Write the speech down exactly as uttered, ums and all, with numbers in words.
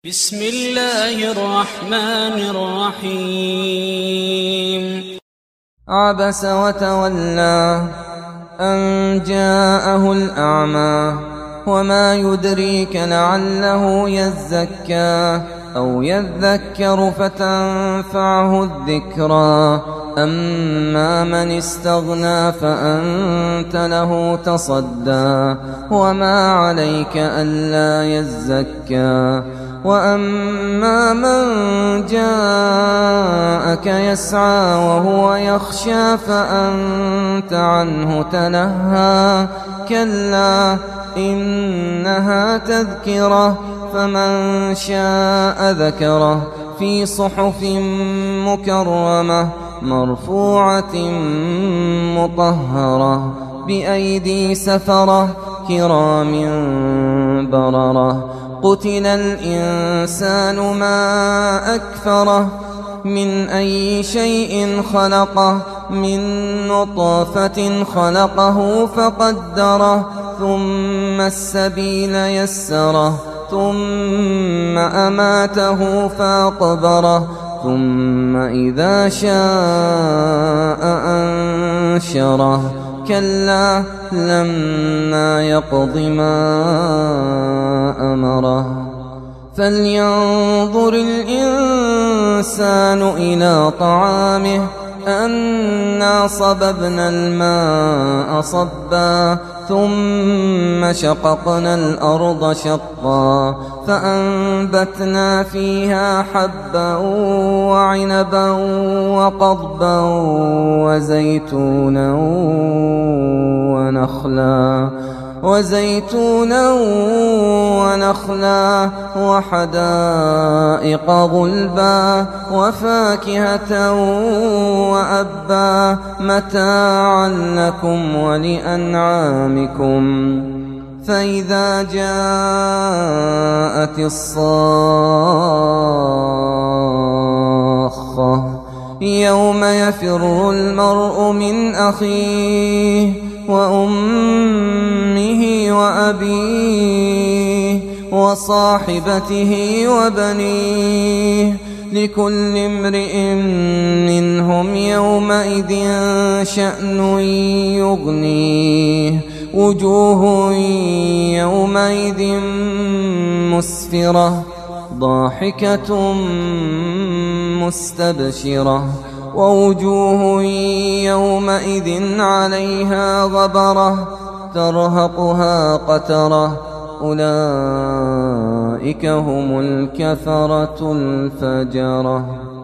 بسم الله الرحمن الرحيم. عبس وتولى أن جاءه الأعمى وما يدريك لعله يزكى أو يذكر فتنفعه الذكرى أما من استغنى فأنت له تصدى وما عليك ألا يزكى وأما من جاءك يسعى وهو يخشى فأنت عنه تلهى كلا إنها تذكرة فمن شاء ذكره في صحف مكرمة مرفوعة مطهرة بأيدي سفرة كرام بررة قتل الإنسان ما أكفره من أي شيء خلقه من نطفة خلقه فقدره ثم السبيل يسره ثم أماته فأقبره ثم إذا شاء أنشره كلا لما يقض ما أمره فلينظر الإنسان إلى طعامه أنا صببنا الماء صبا ثم شققنا الأرض شقا فأنبتنا فيها حبا وعنبا وقضبا وزيتونا ونخلا وزيتونا ونخلا وحدائق غلبا وفاكهة وأبا متاعا لكم ولأنعامكم فإذا جاءت الصاخة يوم يفر المرء من أخيه وأمه وأبيه وصاحبته وبنيه لكل امرئ منهم يومئذ شأن يغنيه وجوه يومئذ مسفرة ضاحكة مستبشرة ووجوه يومئذ عليها غبرة ترهقها قترة أولئك هم الكفرة الفجرة.